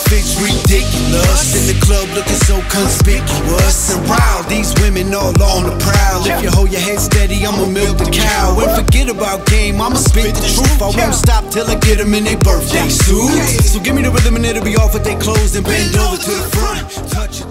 outfits ridiculous. In the club looking so conspicuous and wild. These women all on the prowl. If you hold your head steady, I'ma milk the cow. And forget about game, I'ma spit the truth. I won't stop till I get them in their birthday suits. So give me the rhythm and it'll be off with their clothes and bend over to the front. Touch it.